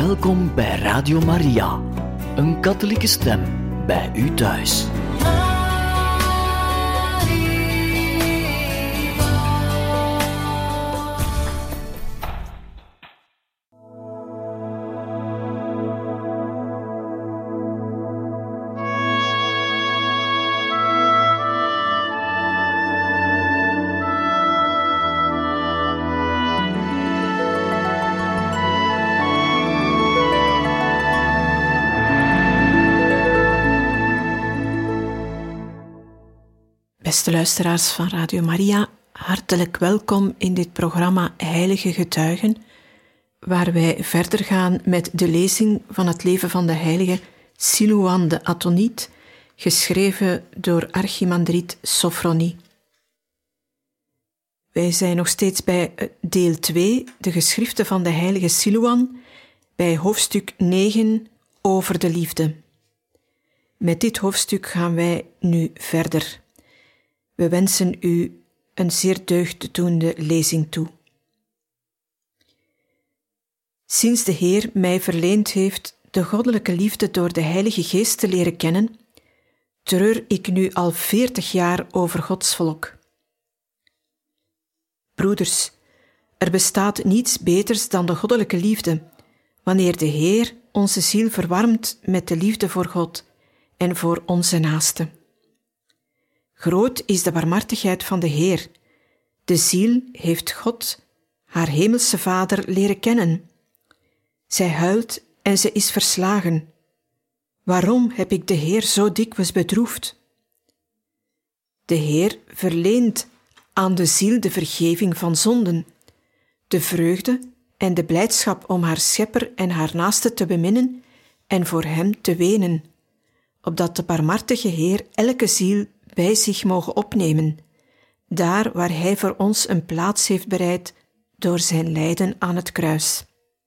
Welkom bij Radio Maria, een katholieke stem bij u thuis. Beste luisteraars van Radio Maria, hartelijk welkom in dit programma Heilige Getuigen, waar wij verder gaan met de lezing van het leven van de heilige Silouan de Athoniet, geschreven door Archimandriet Sophronie. Wij zijn nog steeds bij deel 2, de geschriften van de heilige Silouan, bij hoofdstuk 9 over de liefde. Met dit hoofdstuk gaan wij nu verder. We wensen u een zeer deugddoende lezing toe. Sinds de Heer mij verleend heeft de goddelijke liefde door de Heilige Geest te leren kennen, treur ik nu al 40 jaar over Gods volk. Broeders, er bestaat niets beters dan de goddelijke liefde, wanneer de Heer onze ziel verwarmt met de liefde voor God en voor onze naaste. Groot is de barmhartigheid van de Heer. De ziel heeft God, haar hemelse Vader, leren kennen. Zij huilt en ze is verslagen. Waarom heb ik de Heer zo dikwijls bedroefd? De Heer verleent aan de ziel de vergeving van zonden, de vreugde en de blijdschap om haar schepper en haar naaste te beminnen en voor hem te wenen, opdat de barmhartige Heer elke ziel bij zich mogen opnemen, daar waar Hij voor ons een plaats heeft bereid door zijn lijden aan het kruis.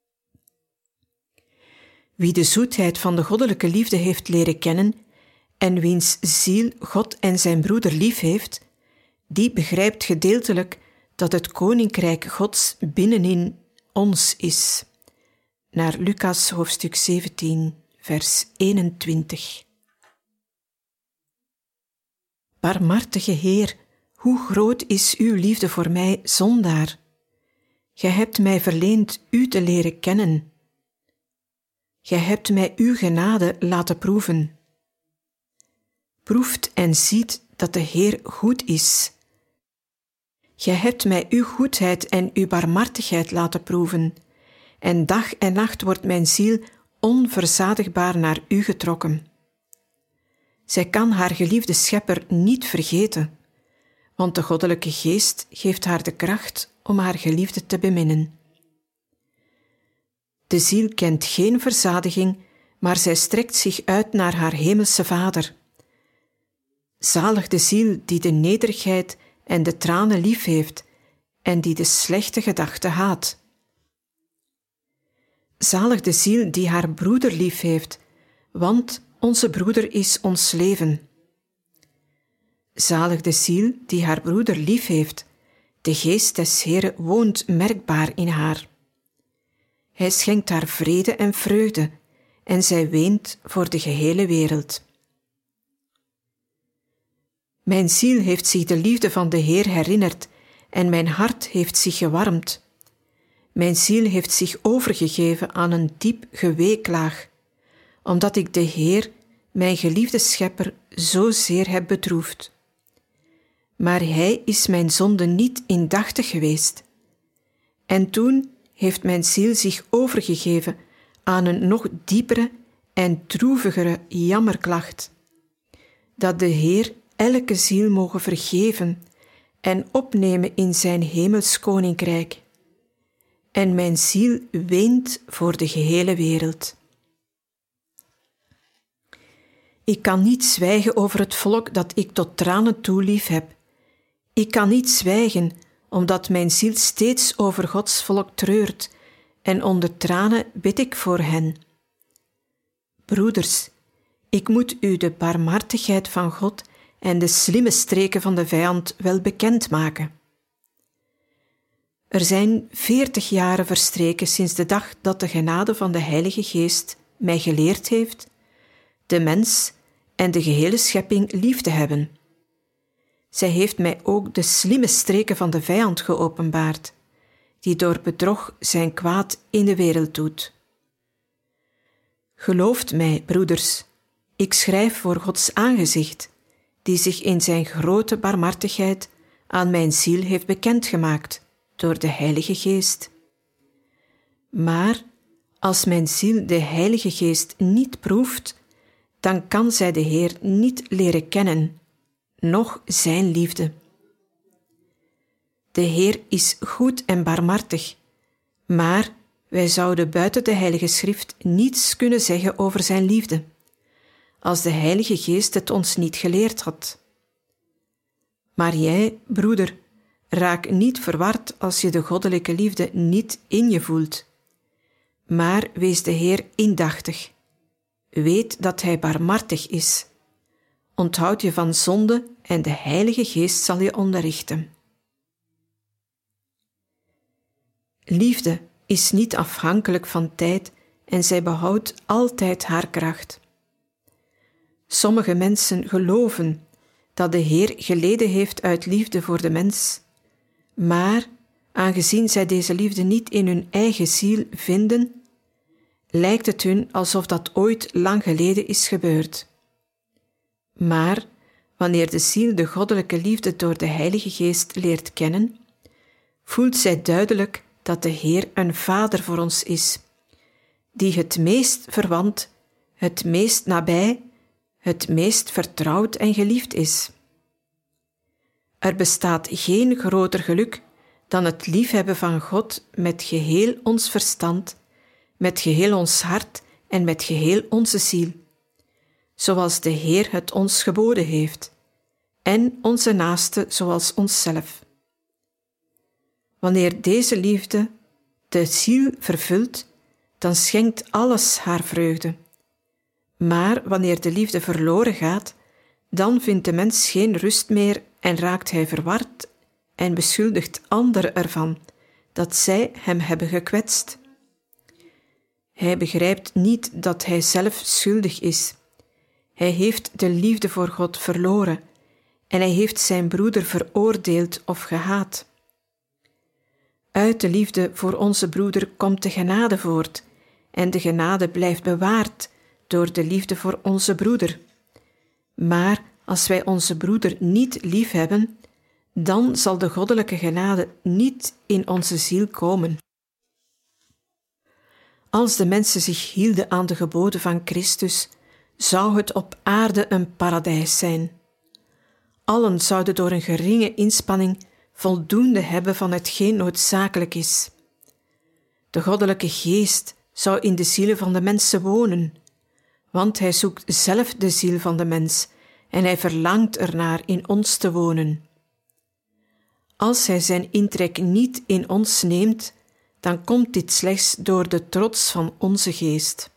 Wie de zoetheid van de goddelijke liefde heeft leren kennen en wiens ziel God en zijn broeder lief heeft, die begrijpt gedeeltelijk dat het koninkrijk Gods binnenin ons is. Naar Lucas hoofdstuk 17, vers 21. Barmhartige Heer, hoe groot is uw liefde voor mij, zondaar. Gij hebt mij verleend u te leren kennen. Gij hebt mij uw genade laten proeven. Proeft en ziet dat de Heer goed is. Gij hebt mij uw goedheid en uw barmhartigheid laten proeven, en dag en nacht wordt mijn ziel onverzadigbaar naar u getrokken. Zij kan haar geliefde schepper niet vergeten, want de goddelijke geest geeft haar de kracht om haar geliefde te beminnen. De ziel kent geen verzadiging, maar zij strekt zich uit naar haar hemelse Vader. Zalig de ziel die de nederigheid en de tranen lief heeft en die de slechte gedachten haat. Zalig de ziel die haar broeder lief heeft, want onze broeder is ons leven. Zalig de ziel die haar broeder lief heeft, de geest des Heeren woont merkbaar in haar. Hij schenkt haar vrede en vreugde, en zij weent voor de gehele wereld. Mijn ziel heeft zich de liefde van de Heer herinnerd, en mijn hart heeft zich gewarmd. Mijn ziel heeft zich overgegeven aan een diep geweeklaag, omdat ik de Heer, mijn geliefde schepper, zozeer heb bedroefd. Maar Hij is mijn zonde niet indachtig geweest. En toen heeft mijn ziel zich overgegeven aan een nog diepere en droevigere jammerklacht, dat de Heer elke ziel moge vergeven en opnemen in zijn hemels koninkrijk. En mijn ziel weent voor de gehele wereld. Ik kan niet zwijgen over het volk dat ik tot tranen toe lief heb. Ik kan niet zwijgen, omdat mijn ziel steeds over Gods volk treurt, en onder tranen bid ik voor hen. Broeders, ik moet u de barmhartigheid van God en de slimme streken van de vijand wel bekend maken. Er zijn 40 jaren verstreken sinds de dag dat de genade van de Heilige Geest mij geleerd heeft de mens en de gehele schepping lief te hebben. Zij heeft mij ook de slimme streken van de vijand geopenbaard, die door bedrog zijn kwaad in de wereld doet. Gelooft mij, broeders, ik schrijf voor Gods aangezicht, die zich in zijn grote barmhartigheid aan mijn ziel heeft bekendgemaakt door de Heilige Geest. Maar als mijn ziel de Heilige Geest niet proeft, dan kan zij de Heer niet leren kennen, noch zijn liefde. De Heer is goed en barmhartig, maar wij zouden buiten de Heilige Schrift niets kunnen zeggen over zijn liefde, als de Heilige Geest het ons niet geleerd had. Maar jij, broeder, raak niet verward als je de goddelijke liefde niet in je voelt. Maar wees de Heer indachtig. Weet dat Hij barmhartig is. Onthoud je van zonde en de Heilige Geest zal je onderrichten. Liefde is niet afhankelijk van tijd en zij behoudt altijd haar kracht. Sommige mensen geloven dat de Heer geleden heeft uit liefde voor de mens, maar aangezien zij deze liefde niet in hun eigen ziel vinden, lijkt het hun alsof dat ooit lang geleden is gebeurd. Maar wanneer de ziel de goddelijke liefde door de Heilige Geest leert kennen, voelt zij duidelijk dat de Heer een Vader voor ons is, die het meest verwant, het meest nabij, het meest vertrouwd en geliefd is. Er bestaat geen groter geluk dan het liefhebben van God met geheel ons verstand, met geheel ons hart en met geheel onze ziel, zoals de Heer het ons geboden heeft, en onze naaste zoals onszelf. Wanneer deze liefde de ziel vervult, dan schenkt alles haar vreugde. Maar wanneer de liefde verloren gaat, dan vindt de mens geen rust meer en raakt hij verward en beschuldigt anderen ervan dat zij hem hebben gekwetst. Hij begrijpt niet dat hij zelf schuldig is. Hij heeft de liefde voor God verloren en hij heeft zijn broeder veroordeeld of gehaat. Uit de liefde voor onze broeder komt de genade voort en de genade blijft bewaard door de liefde voor onze broeder. Maar als wij onze broeder niet lief hebben, dan zal de goddelijke genade niet in onze ziel komen. Als de mensen zich hielden aan de geboden van Christus, zou het op aarde een paradijs zijn. Allen zouden door een geringe inspanning voldoende hebben van hetgeen noodzakelijk is. De goddelijke geest zou in de zielen van de mensen wonen, want hij zoekt zelf de ziel van de mens en hij verlangt ernaar in ons te wonen. Als hij zijn intrek niet in ons neemt, dan komt dit slechts door de trots van onze geest.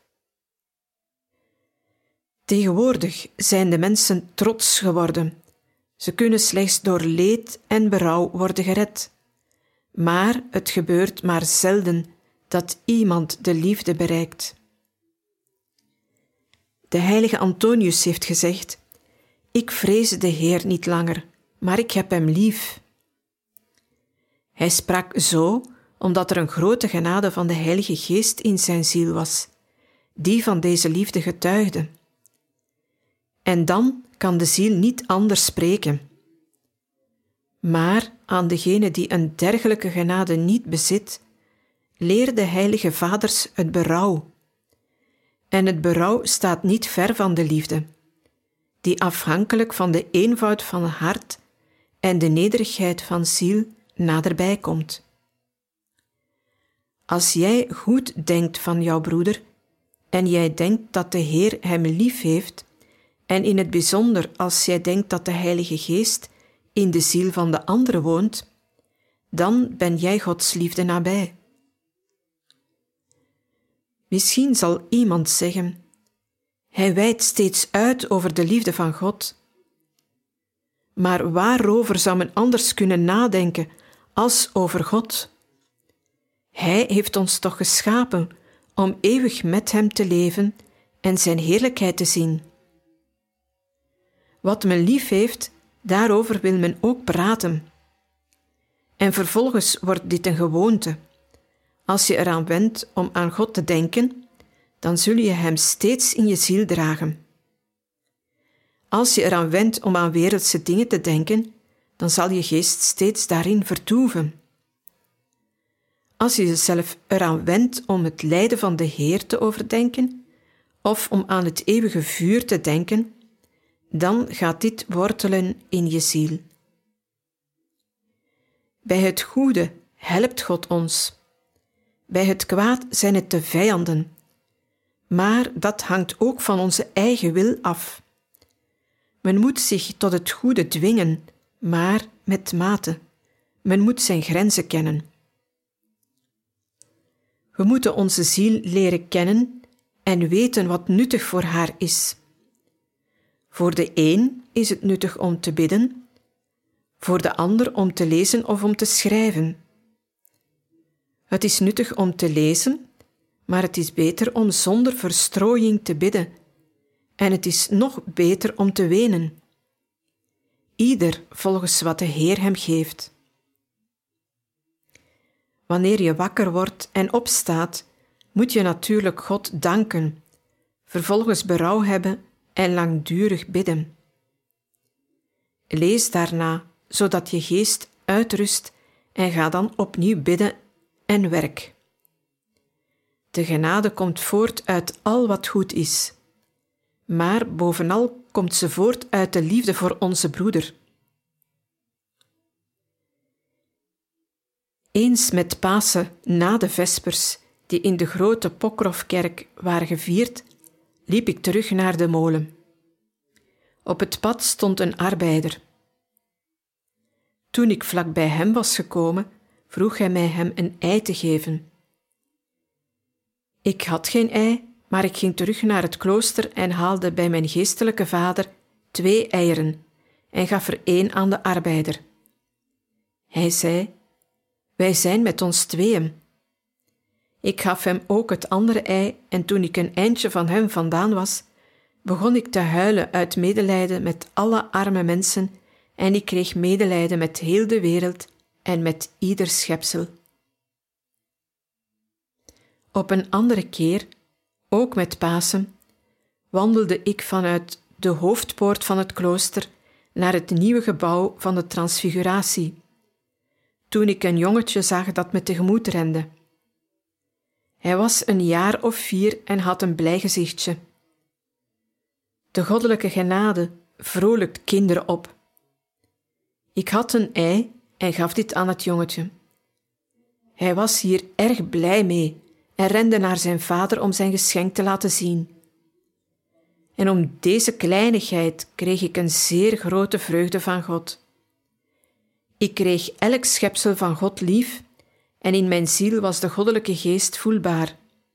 Tegenwoordig zijn de mensen trots geworden. Ze kunnen slechts door leed en berouw worden gered. Maar het gebeurt maar zelden dat iemand de liefde bereikt. De heilige Antonius heeft gezegd: ik vrees de Heer niet langer, maar ik heb hem lief. Hij sprak zo omdat er een grote genade van de Heilige Geest in zijn ziel was, die van deze liefde getuigde. En dan kan de ziel niet anders spreken. Maar aan degene die een dergelijke genade niet bezit, leer de heilige vaders het berouw. En het berouw staat niet ver van de liefde, die afhankelijk van de eenvoud van het hart en de nederigheid van ziel naderbij komt. Als jij goed denkt van jouw broeder en jij denkt dat de Heer hem lief heeft, en in het bijzonder als jij denkt dat de Heilige Geest in de ziel van de andere woont, dan ben jij Gods liefde nabij. Misschien zal iemand zeggen: hij wijdt steeds uit over de liefde van God. Maar waarover zou men anders kunnen nadenken als over God, Hij heeft ons toch geschapen om eeuwig met Hem te leven en Zijn heerlijkheid te zien. Wat men lief heeft, daarover wil men ook praten. En vervolgens wordt dit een gewoonte. Als je eraan wendt om aan God te denken, dan zul je Hem steeds in je ziel dragen. Als je eraan wendt om aan wereldse dingen te denken, dan zal je geest steeds daarin vertoeven. Als je jezelf eraan wendt om het lijden van de Heer te overdenken, of om aan het eeuwige vuur te denken, dan gaat dit wortelen in je ziel. Bij het goede helpt God ons. Bij het kwaad zijn het de vijanden. Maar dat hangt ook van onze eigen wil af. Men moet zich tot het goede dwingen, maar met mate. Men moet zijn grenzen kennen. We moeten onze ziel leren kennen en weten wat nuttig voor haar is. Voor de een is het nuttig om te bidden, voor de ander om te lezen of om te schrijven. Het is nuttig om te lezen, maar het is beter om zonder verstrooiing te bidden, en het is nog beter om te wenen. Ieder volgens wat de Heer hem geeft. Wanneer je wakker wordt en opstaat, moet je natuurlijk God danken, vervolgens berouw hebben en langdurig bidden. Lees daarna, zodat je geest uitrust en ga dan opnieuw bidden en werk. De genade komt voort uit al wat goed is, maar bovenal komt ze voort uit de liefde voor onze broeder. Eens met Pasen na de Vespers, die in de grote Pokrofkerk waren gevierd, liep ik terug naar de molen. Op het pad stond een arbeider. Toen ik vlak bij hem was gekomen, vroeg hij mij hem een ei te geven. Ik had geen ei, maar ik ging terug naar het klooster en haalde bij mijn geestelijke vader 2 eieren en gaf er 1 aan de arbeider. Hij zei: wij zijn met ons 2. Ik gaf hem ook het andere ei en toen ik een eindje van hem vandaan was, begon ik te huilen uit medelijden met alle arme mensen en ik kreeg medelijden met heel de wereld en met ieder schepsel. Op een andere keer, ook met Pasen, wandelde ik vanuit de hoofdpoort van het klooster naar het nieuwe gebouw van de Transfiguratie, toen ik een jongetje zag dat me tegemoet rende. Hij was een jaar of 4 en had een blij gezichtje. De goddelijke genade vrolijkt kinderen op. Ik had een ei en gaf dit aan het jongetje. Hij was hier erg blij mee en rende naar zijn vader om zijn geschenk te laten zien. En om deze kleinigheid kreeg ik een zeer grote vreugde van God. Ik kreeg elk schepsel van God lief en in mijn ziel was de goddelijke geest voelbaar.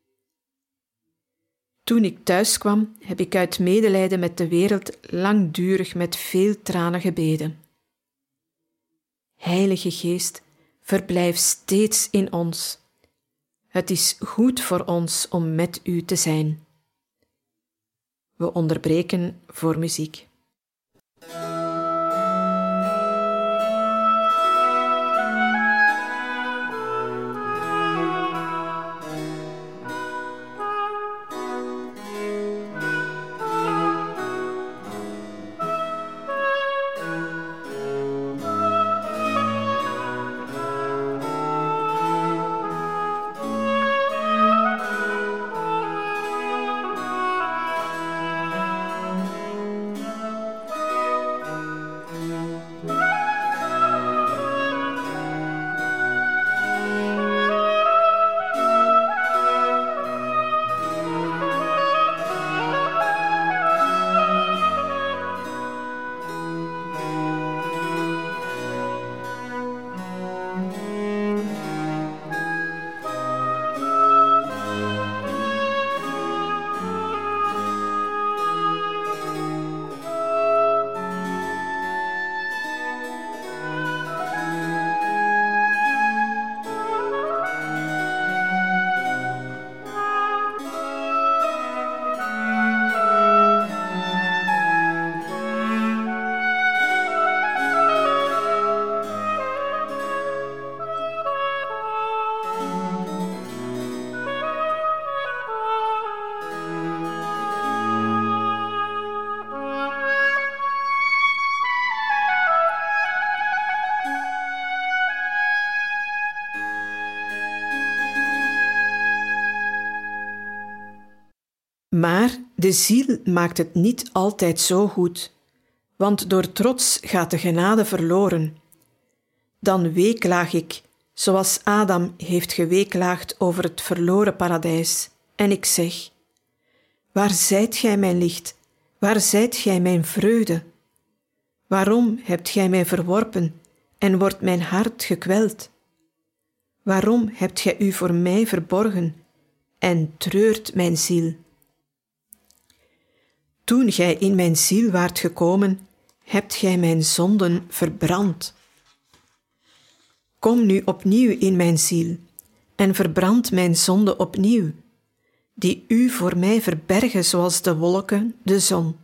Toen ik thuis kwam, heb ik uit medelijden met de wereld langdurig met veel tranen gebeden. Heilige Geest, verblijf steeds in ons. Het is goed voor ons om met u te zijn. We onderbreken voor muziek. Maar de ziel maakt het niet altijd zo goed, want door trots gaat de genade verloren. Dan weeklaag ik, zoals Adam heeft geweeklaagd over het verloren paradijs, en ik zeg: waar zijt gij mijn licht? Waar zijt gij mijn vreugde? Waarom hebt gij mij verworpen en wordt mijn hart gekweld? Waarom hebt gij u voor mij verborgen en treurt mijn ziel? Toen gij in mijn ziel waart gekomen, hebt gij mijn zonden verbrand. Kom nu opnieuw in mijn ziel en verbrand mijn zonde opnieuw, die u voor mij verbergen zoals de wolken de zon.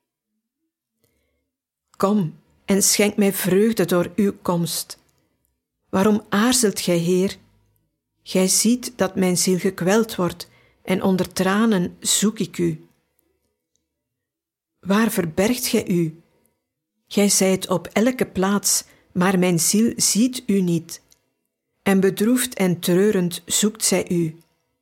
Kom en schenk mij vreugde door uw komst. Waarom aarzelt gij, Heer? Gij ziet dat mijn ziel gekweld wordt en onder tranen zoek ik u. Waar verbergt gij u? Gij zijt op elke plaats, maar mijn ziel ziet u niet. En bedroefd en treurend zoekt zij u.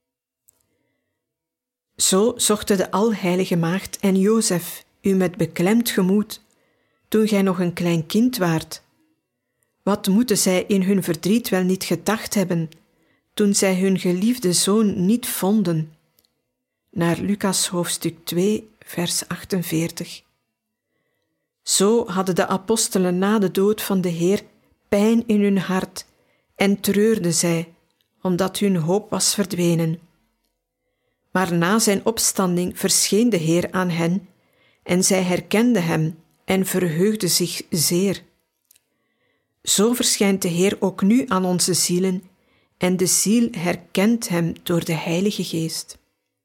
Zo zochten de Alheilige Maagd en Jozef u met beklemd gemoed, toen gij nog een klein kind waart. Wat moeten zij in hun verdriet wel niet gedacht hebben, toen zij hun geliefde zoon niet vonden? Naar Lucas hoofdstuk 2, vers 48. Zo hadden de apostelen na de dood van de Heer pijn in hun hart en treurden zij, omdat hun hoop was verdwenen. Maar na zijn opstanding verscheen de Heer aan hen en zij herkenden hem en verheugden zich zeer. Zo verschijnt de Heer ook nu aan onze zielen en de ziel herkent hem door de Heilige Geest.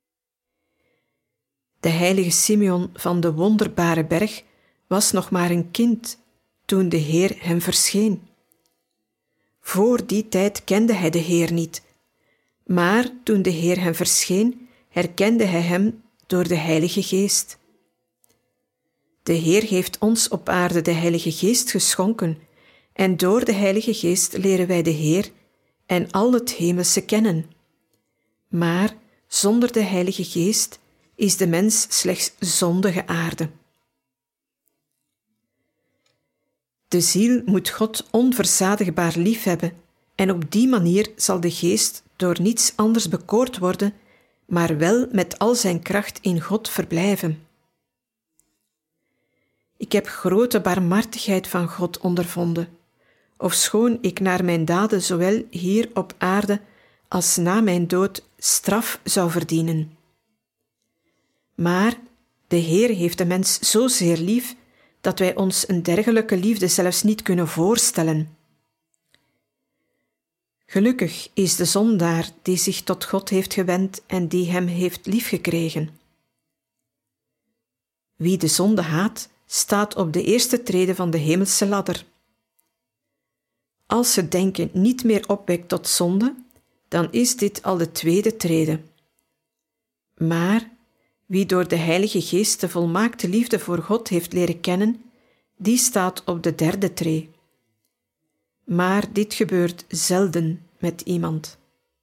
De heilige Simeon van de wonderbare berg was nog maar een kind toen de Heer hem verscheen. Voor die tijd kende hij de Heer niet, maar toen de Heer hem verscheen, herkende hij hem door de Heilige Geest. De Heer heeft ons op aarde de Heilige Geest geschonken en door de Heilige Geest leren wij de Heer en al het hemelse kennen. Maar zonder de Heilige Geest is de mens slechts zondige aarde. De ziel moet God onverzadigbaar liefhebben en op die manier zal de geest door niets anders bekoord worden, maar wel met al zijn kracht in God verblijven. Ik heb grote barmhartigheid van God ondervonden, ofschoon ik naar mijn daden zowel hier op aarde als na mijn dood straf zou verdienen. Maar de Heer heeft de mens zozeer lief dat wij ons een dergelijke liefde zelfs niet kunnen voorstellen. Gelukkig is de zondaar die zich tot God heeft gewend en die hem heeft liefgekregen. Wie de zonde haat, staat op de eerste trede van de hemelse ladder. Als het denken niet meer opwekt tot zonde, dan is dit al de tweede trede. Maar wie door de Heilige Geest de volmaakte liefde voor God heeft leren kennen, die staat op de derde tree. Maar dit gebeurt zelden met iemand.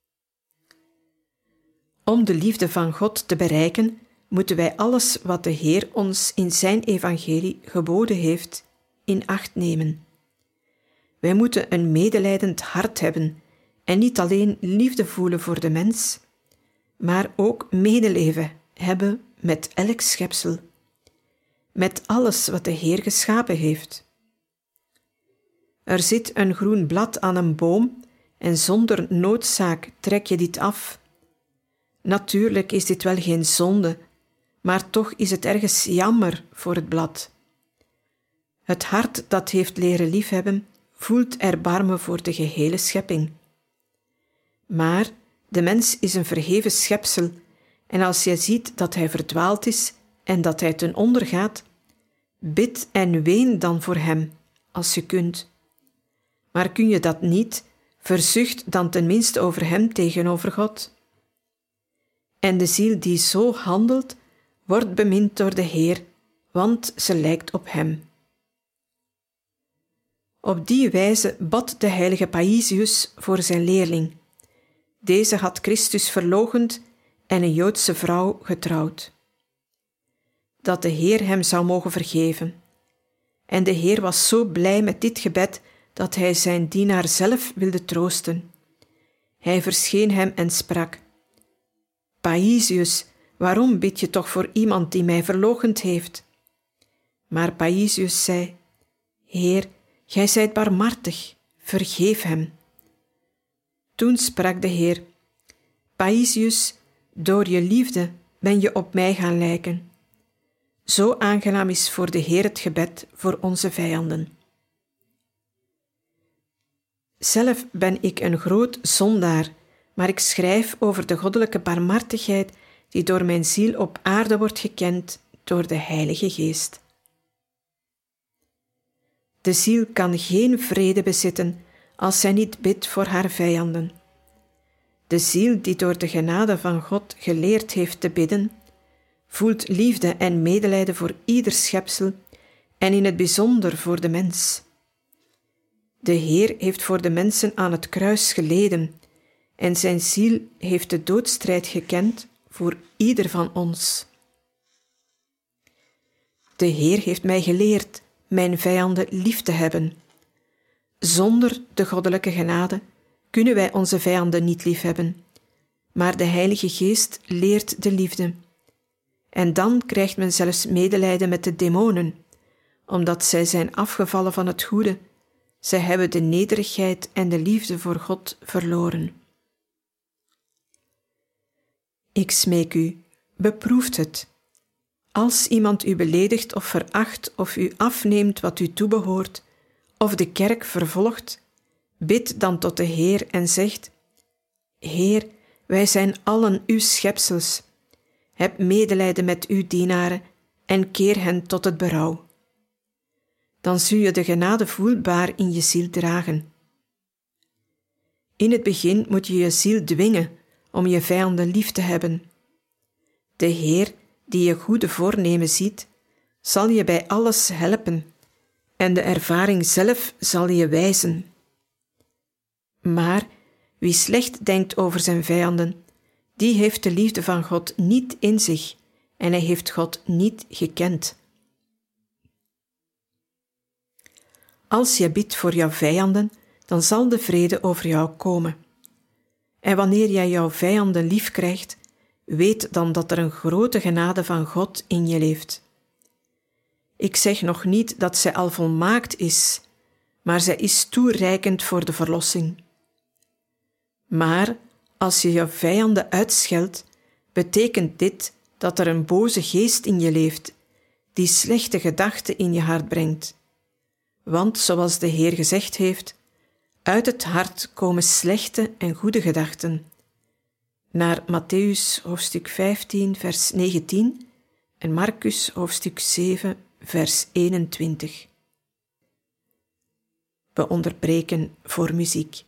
Om de liefde van God te bereiken, moeten wij alles wat de Heer ons in zijn evangelie geboden heeft, in acht nemen. Wij moeten een medelijdend hart hebben en niet alleen liefde voelen voor de mens, maar ook medeleven hebben met elk schepsel, met alles wat de Heer geschapen heeft. Er zit een groen blad aan een boom en zonder noodzaak trek je dit af. Natuurlijk is dit wel geen zonde, maar toch is het ergens jammer voor het blad. Het hart dat heeft leren liefhebben, voelt erbarmen voor de gehele schepping. Maar de mens is een verheven schepsel, en als je ziet dat hij verdwaald is en dat hij ten onder gaat, bid en ween dan voor hem, als je kunt. Maar kun je dat niet, verzucht dan tenminste over hem tegenover God. En de ziel die zo handelt, wordt bemind door de Heer, want ze lijkt op hem. Op die wijze bad de heilige Paisius voor zijn leerling. Deze had Christus verloochend en een Joodse vrouw getrouwd. dat de Heer hem zou mogen vergeven. En de Heer was zo blij met dit gebed dat hij zijn dienaar zelf wilde troosten. Hij verscheen hem en sprak: Paisius, waarom bid je toch voor iemand die mij verloochend heeft? Maar Paisius zei: Heer, gij zijt barmhartig, vergeef hem. Toen sprak de Heer: Paisius, door je liefde ben je op mij gaan lijken. Zo aangenaam is voor de Heer het gebed voor onze vijanden. Zelf ben ik een groot zondaar, maar ik schrijf over de goddelijke barmhartigheid die door mijn ziel op aarde wordt gekend door de Heilige Geest. De ziel kan geen vrede bezitten als zij niet bidt voor haar vijanden. De ziel die door de genade van God geleerd heeft te bidden, voelt liefde en medelijden voor ieder schepsel en in het bijzonder voor de mens. De Heer heeft voor de mensen aan het kruis geleden en zijn ziel heeft de doodstrijd gekend voor ieder van ons. De Heer heeft mij geleerd mijn vijanden lief te hebben. Zonder de goddelijke genade kunnen wij onze vijanden niet liefhebben, maar de Heilige Geest leert de liefde. En dan krijgt men zelfs medelijden met de demonen, omdat zij zijn afgevallen van het goede. Zij hebben de nederigheid en de liefde voor God verloren. Ik smeek u, beproeft het. Als iemand u beledigt of veracht of u afneemt wat u toebehoort, of de kerk vervolgt, bid dan tot de Heer en zegt: Heer, wij zijn allen uw schepsels. Heb medelijden met uw dienaren en keer hen tot het berouw. Dan zul je de genade voelbaar in je ziel dragen. In het begin moet je je ziel dwingen om je vijanden lief te hebben. De Heer, die je goede voornemen ziet, zal je bij alles helpen en de ervaring zelf zal je wijzen. Maar wie slecht denkt over zijn vijanden, die heeft de liefde van God niet in zich en hij heeft God niet gekend. Als je bidt voor jouw vijanden, dan zal de vrede over jou komen. En wanneer jij jouw vijanden lief krijgt, weet dan dat er een grote genade van God in je leeft. Ik zeg nog niet dat zij al volmaakt is, maar zij is toereikend voor de verlossing. Maar als je je vijanden uitscheldt, betekent dit dat er een boze geest in je leeft, die slechte gedachten in je hart brengt. Want zoals de Heer gezegd heeft, uit het hart komen slechte en goede gedachten. Naar Mattheüs hoofdstuk 15 vers 19 en Marcus hoofdstuk 7 vers 21. We onderbreken voor muziek.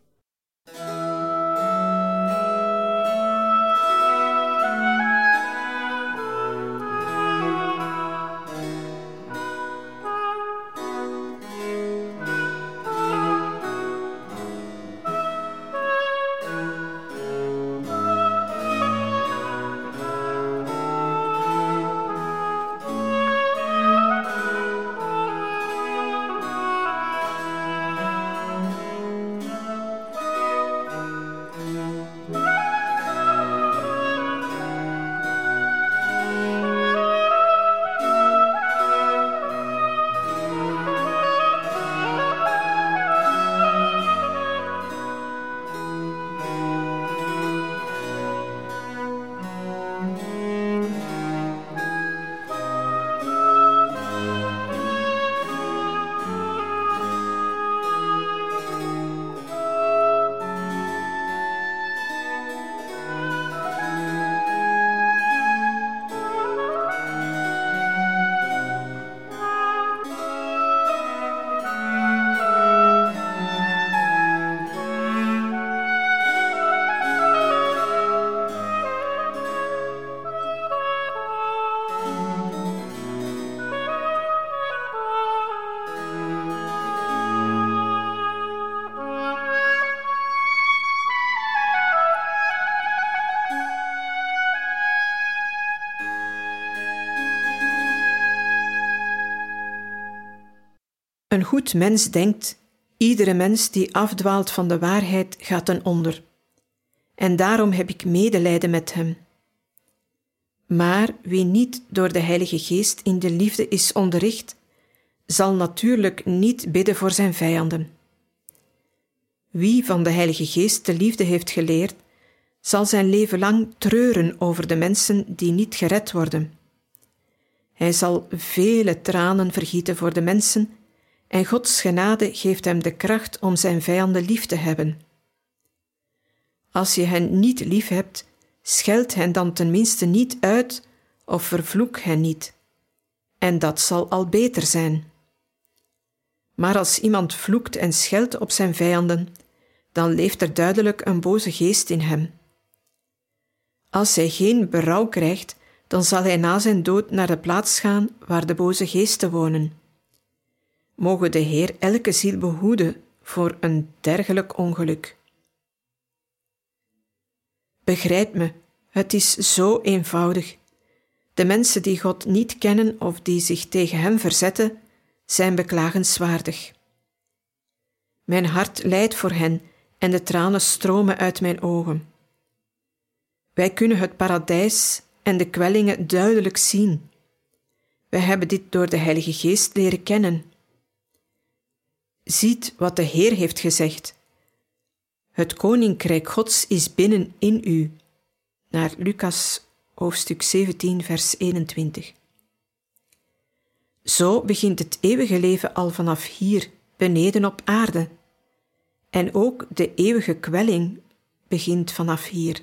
Een goed mens denkt, iedere mens die afdwaalt van de waarheid gaat ten onder. En daarom heb ik medelijden met hem. Maar wie niet door de Heilige Geest in de liefde is onderricht, zal natuurlijk niet bidden voor zijn vijanden. Wie van de Heilige Geest de liefde heeft geleerd, zal zijn leven lang treuren over de mensen die niet gered worden. Hij zal vele tranen vergieten voor de mensen en Gods genade geeft hem de kracht om zijn vijanden lief te hebben. Als je hen niet lief hebt, scheld hen dan tenminste niet uit of vervloek hen niet. En dat zal al beter zijn. Maar als iemand vloekt en scheldt op zijn vijanden, dan leeft er duidelijk een boze geest in hem. Als hij geen berouw krijgt, dan zal hij na zijn dood naar de plaats gaan waar de boze geesten wonen. Moge de Heer elke ziel behoeden voor een dergelijk ongeluk. Begrijp me, het is zo eenvoudig. De mensen die God niet kennen of die zich tegen hem verzetten, zijn beklagenswaardig. Mijn hart lijdt voor hen en de tranen stromen uit mijn ogen. Wij kunnen het paradijs en de kwellingen duidelijk zien. Wij hebben dit door de Heilige Geest leren kennen. Ziet wat de Heer heeft gezegd. Het koninkrijk Gods is binnen in u. Naar Lucas hoofdstuk 17, vers 21. Zo begint het eeuwige leven al vanaf hier, beneden op aarde. En ook de eeuwige kwelling begint vanaf hier.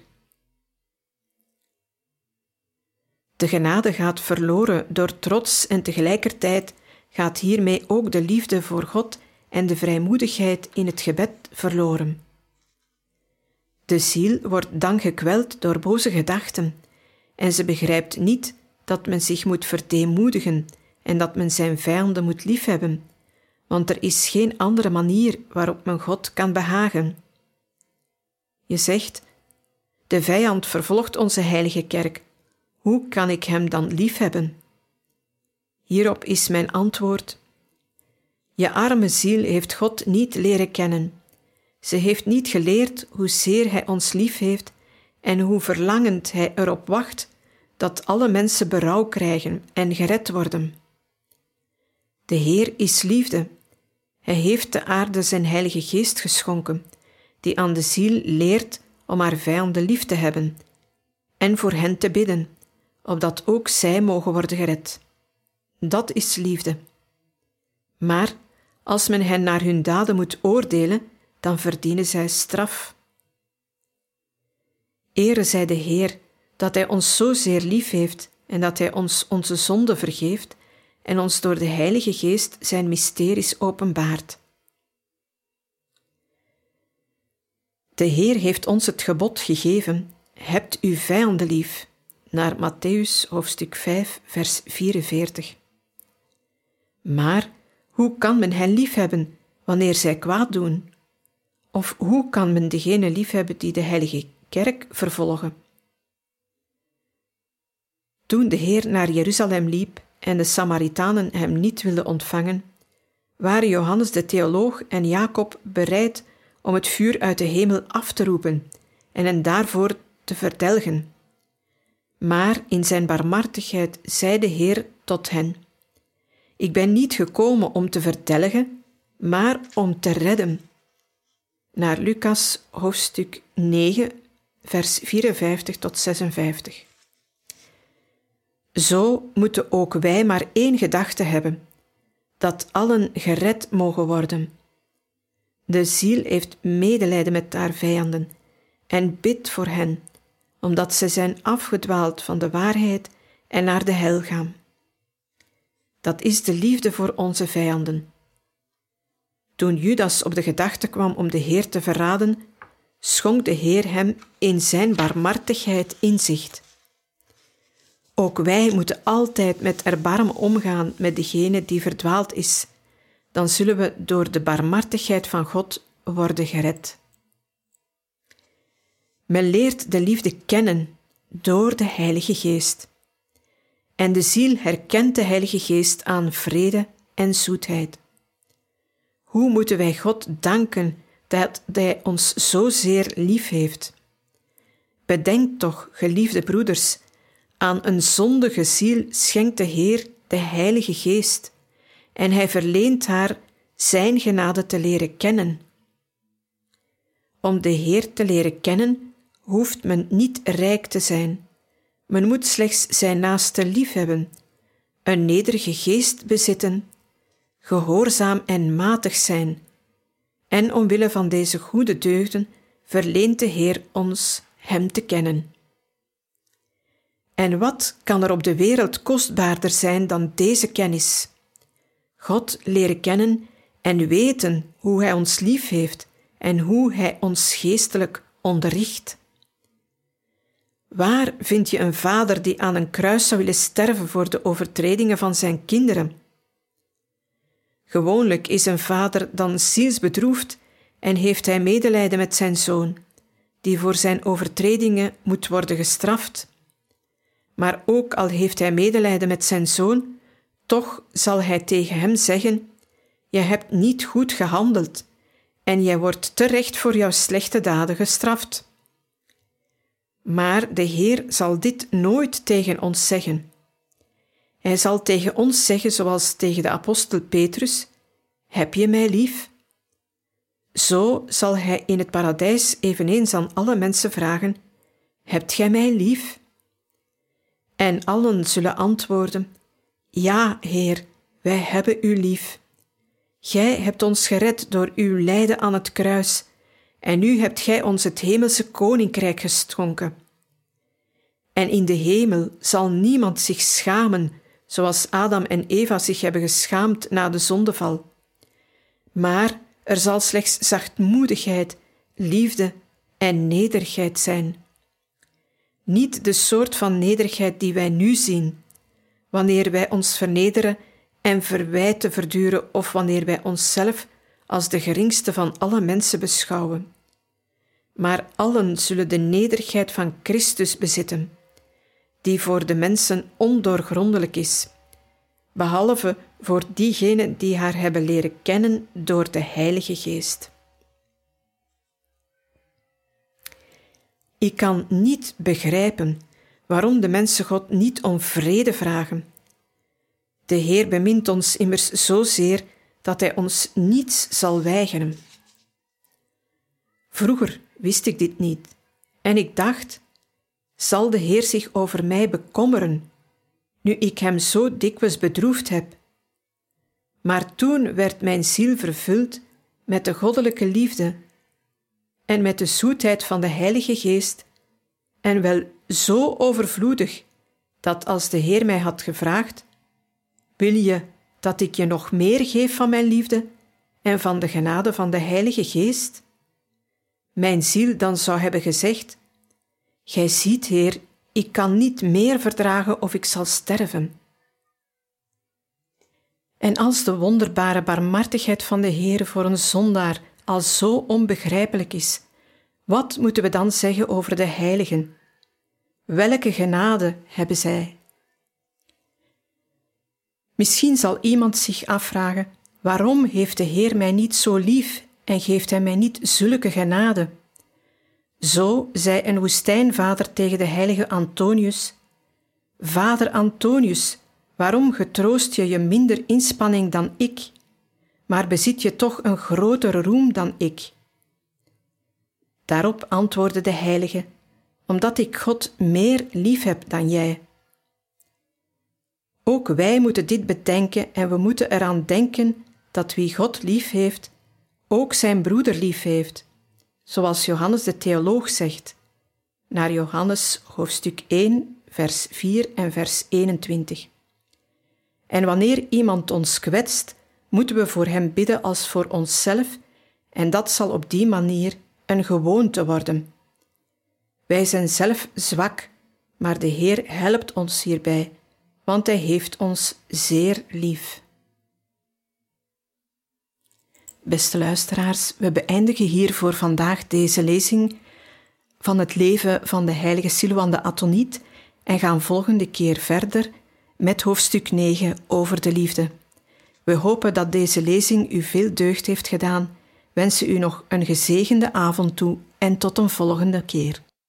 De genade gaat verloren door trots en tegelijkertijd gaat hiermee ook de liefde voor God en de vrijmoedigheid in het gebed verloren. De ziel wordt dan gekweld door boze gedachten en ze begrijpt niet dat men zich moet verdeemoedigen en dat men zijn vijanden moet liefhebben, want er is geen andere manier waarop men God kan behagen. Je zegt, de vijand vervolgt onze heilige kerk, hoe kan ik hem dan liefhebben? Hierop is mijn antwoord, je arme ziel heeft God niet leren kennen. Ze heeft niet geleerd hoezeer hij ons lief heeft en hoe verlangend hij erop wacht dat alle mensen berouw krijgen en gered worden. De Heer is liefde. Hij heeft de aarde zijn Heilige Geest geschonken, die aan de ziel leert om haar vijanden lief te hebben en voor hen te bidden, opdat ook zij mogen worden gered. Dat is liefde. Maar als men hen naar hun daden moet oordelen, dan verdienen zij straf. Ere zij de Heer dat Hij ons zozeer lief heeft en dat Hij ons onze zonden vergeeft en ons door de Heilige Geest zijn mysteries openbaart. De Heer heeft ons het gebod gegeven, hebt uw vijanden lief, naar Mattheüs hoofdstuk 5, vers 44. Maar hoe kan men hen liefhebben wanneer zij kwaad doen? Of hoe kan men degene liefhebben die de Heilige Kerk vervolgen? Toen de Heer naar Jeruzalem liep en de Samaritanen hem niet wilden ontvangen, waren Johannes de theoloog en Jacob bereid om het vuur uit de hemel af te roepen en hen daarvoor te verdelgen. Maar in zijn barmhartigheid zei de Heer tot hen, ik ben niet gekomen om te verdelgen, maar om te redden. Naar Lucas hoofdstuk 9, vers 54 tot 56. Zo moeten ook wij maar één gedachte hebben, dat allen gered mogen worden. De ziel heeft medelijden met haar vijanden en bidt voor hen, omdat ze zijn afgedwaald van de waarheid en naar de hel gaan. Dat is de liefde voor onze vijanden. Toen Judas op de gedachte kwam om de Heer te verraden, schonk de Heer hem in zijn barmhartigheid inzicht. Ook wij moeten altijd met erbarmen omgaan met degene die verdwaald is. Dan zullen we door de barmhartigheid van God worden gered. Men leert de liefde kennen door de Heilige Geest. En de ziel herkent de Heilige Geest aan vrede en zoetheid. Hoe moeten wij God danken dat Hij ons zozeer lief heeft? Bedenk toch, geliefde broeders, aan een zondige ziel schenkt de Heer de Heilige Geest en Hij verleent haar zijn genade te leren kennen. Om de Heer te leren kennen, hoeft men niet rijk te zijn. Men moet slechts zijn naaste liefhebben, een nederige geest bezitten, gehoorzaam en matig zijn. En omwille van deze goede deugden verleent de Heer ons Hem te kennen. En wat kan er op de wereld kostbaarder zijn dan deze kennis? God leren kennen en weten hoe Hij ons lief heeft en hoe Hij ons geestelijk onderricht. Waar vind je een vader die aan een kruis zou willen sterven voor de overtredingen van zijn kinderen? Gewoonlijk is een vader dan zielsbedroefd en heeft hij medelijden met zijn zoon, die voor zijn overtredingen moet worden gestraft. Maar ook al heeft hij medelijden met zijn zoon, toch zal hij tegen hem zeggen: je hebt niet goed gehandeld en jij wordt terecht voor jouw slechte daden gestraft. Maar de Heer zal dit nooit tegen ons zeggen. Hij zal tegen ons zeggen, zoals tegen de apostel Petrus: heb je mij lief? Zo zal hij in het paradijs eveneens aan alle mensen vragen: hebt gij mij lief? En allen zullen antwoorden: ja, Heer, wij hebben u lief. Gij hebt ons gered door uw lijden aan het kruis, en nu hebt gij ons het hemelse koninkrijk geschonken. En in de hemel zal niemand zich schamen, zoals Adam en Eva zich hebben geschaamd na de zondeval. Maar er zal slechts zachtmoedigheid, liefde en nederigheid zijn. Niet de soort van nederigheid die wij nu zien, wanneer wij ons vernederen en verwijten verduren of wanneer wij onszelf als de geringste van alle mensen beschouwen. Maar allen zullen de nederigheid van Christus bezitten, die voor de mensen ondoorgrondelijk is, behalve voor diegenen die haar hebben leren kennen door de Heilige Geest. Ik kan niet begrijpen waarom de mensen God niet om vrede vragen. De Heer bemint ons immers zozeer dat Hij ons niets zal weigeren. Vroeger wist ik dit niet en ik dacht: zal de Heer zich over mij bekommeren, nu ik Hem zo dikwijls bedroefd heb? Maar toen werd mijn ziel vervuld met de goddelijke liefde en met de zoetheid van de Heilige Geest, en wel zo overvloedig, dat als de Heer mij had gevraagd: wil je dat ik je nog meer geef van mijn liefde en van de genade van de Heilige Geest? Mijn ziel dan zou hebben gezegd: gij ziet, Heer, ik kan niet meer verdragen of ik zal sterven. En als de wonderbare barmhartigheid van de Heer voor een zondaar al zo onbegrijpelijk is, wat moeten we dan zeggen over de heiligen? Welke genade hebben zij? Misschien zal iemand zich afvragen: waarom heeft de Heer mij niet zo lief en geeft Hij mij niet zulke genade? Zo zei een woestijnvader tegen de heilige Antonius: Vader Antonius, waarom getroost je je minder inspanning dan ik, maar bezit je toch een grotere roem dan ik? Daarop antwoordde de heilige: omdat ik God meer lief heb dan jij. Ook wij moeten dit bedenken en we moeten eraan denken dat wie God lief heeft, ook zijn broeder lief heeft, zoals Johannes de theoloog zegt, naar Johannes hoofdstuk 1, vers 4 en vers 21. En wanneer iemand ons kwetst, moeten we voor hem bidden als voor onszelf, en dat zal op die manier een gewoonte worden. Wij zijn zelf zwak, maar de Heer helpt ons hierbij, want Hij heeft ons zeer lief. Beste luisteraars, we beëindigen hier voor vandaag deze lezing van het leven van de heilige Silouan de Athoniet en gaan volgende keer verder met hoofdstuk 9 over de liefde. We hopen dat deze lezing u veel deugd heeft gedaan, wensen u nog een gezegende avond toe en tot een volgende keer.